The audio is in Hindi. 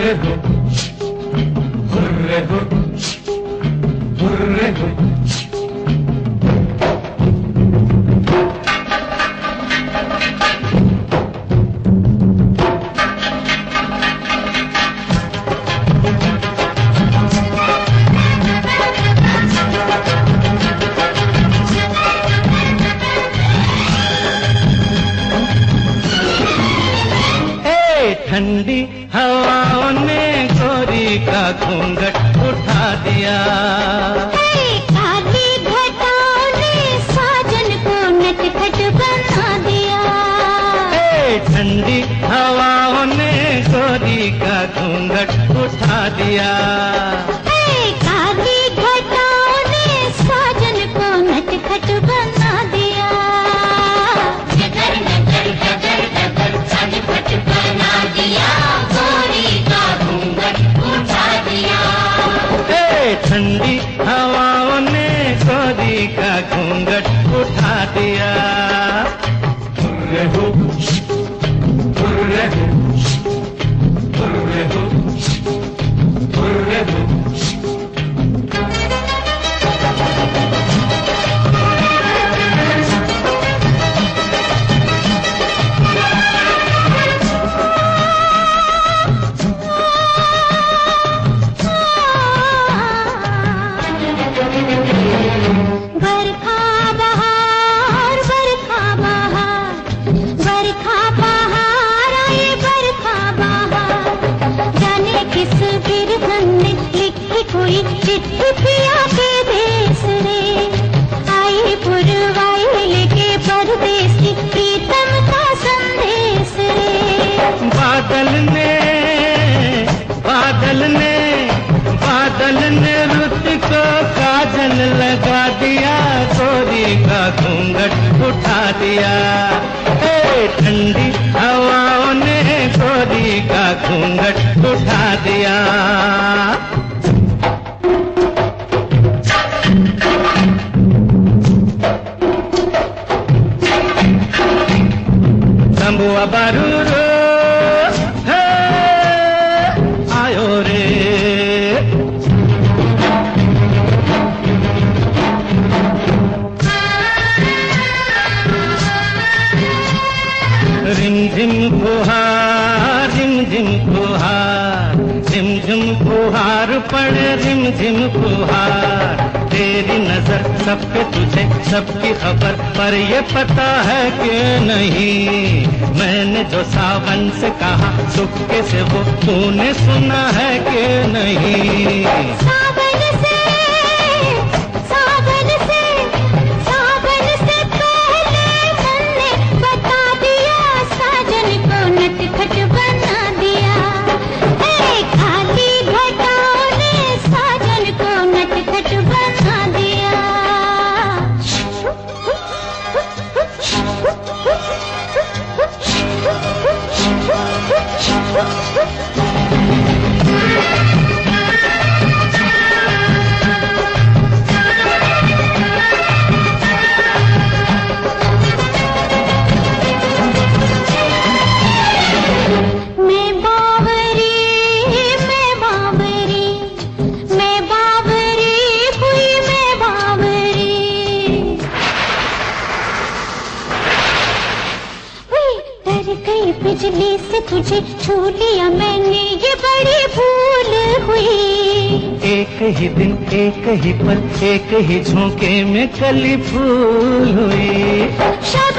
हुर्रे हो, हुर्रे हो, हुर्रे हो। ठंडी हवाओं ने गोरी का घूंघट उठा दिया, काली घटाओं ने साजन को नटखट बना दिया। ठंडी हवाओं ने गोरी का घूंघट उठा दिया, काली घटाओं ने साजन को नटखट बना दिया। नगर नगर नगर नगर नटखट बना दिया, गोरी का घूंघट उठा दिया। ठंडी हवाओं ने गोरी का घूंघट उठा दिया। हुर्रे हो, हुर्रे हो, हुर्रे हो, हुर्रे हो। कोई चिट्ठी पिया के देश रे, आई पुरवाई लेके परदेश की प्रीतम का संदेश रे। बादल ने रुत को काजल लगा दिया, गोरी का घूंघट उठा दिया। ठंडी हवाओं ने गोरी का घूंघट उठा दिया। तंबुआ बारूरो है आयो रे, रिमझिम फुहार, रिमझिम फुहार, रिमझिम फुहार पड़े, रिमझिम फुहार। तेरी नजर सब पे तुझे, सबकी खबर, पर ये पता है कि नहीं, मैंने जो सावन से कहा चुपके से वो तूने सुना है कि नहीं। सावन से पहले मैंने बता दिया, साजन को नटखट बना दिया। खाली घटाओं ने साजन को नटखट बना दिया। बिजली से तुझे छू लिया मैंने, ये बड़ी भूल हुई। एक ही दिन, एक ही पल, एक ही झोंके में कली फूल हुई।